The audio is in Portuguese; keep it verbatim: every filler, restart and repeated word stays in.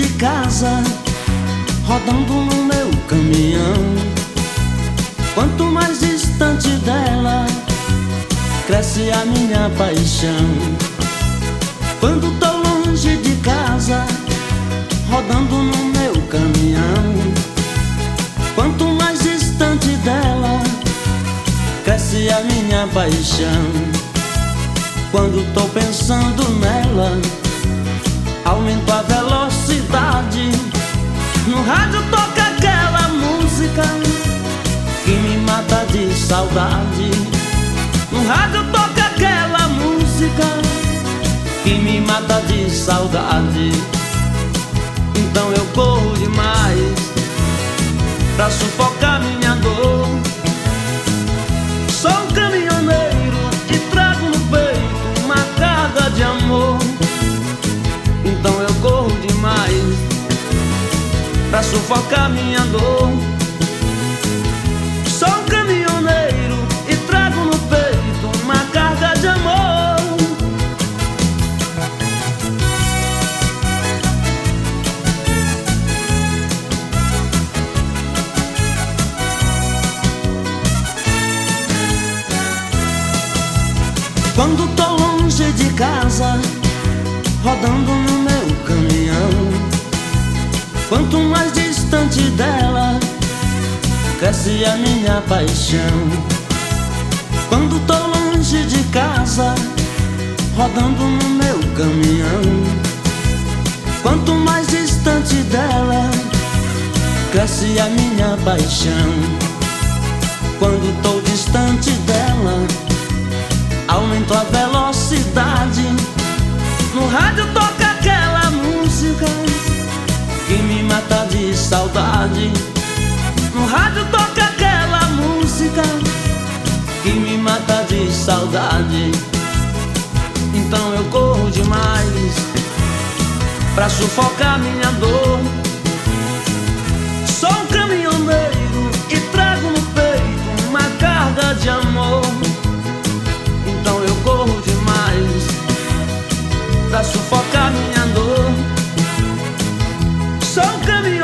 de casa, rodando no meu caminhão. Quanto mais distante dela, cresce a minha paixão. Quando tô longe de casa, rodando no meu caminhão. Quanto mais distante dela, cresce a minha paixão. Quando tô pensando nela, aumento a velocidade. No rádio toca aquela música que me mata de saudade. No rádio toca aquela música que me mata de saudade. Então eu corro demais pra sufocar minha dor. Sou um caminhoneiro e trago no peito uma carga de amor. Então eu corro demais pra sufocar minha dor. Sou um caminhoneiro e trago no peito uma carga de amor. Quando tô longe de casa, rodando no meu caminhão. Quanto mais distante dela, cresce a minha paixão. Quando tô longe de casa, rodando no meu caminhão. Quanto mais distante dela, cresce a minha paixão. Quando tô distante dela, aumento a velocidade. No rádio toca aquela música que me mata de saudade. No rádio toca aquela música que me mata de saudade. Então eu corro demais pra sufocar minha dor. Sou um caminhoneiro e trago no peito uma carga de amor. Então eu corro demais pra sufocar minha dor. Sou um caminhoneiro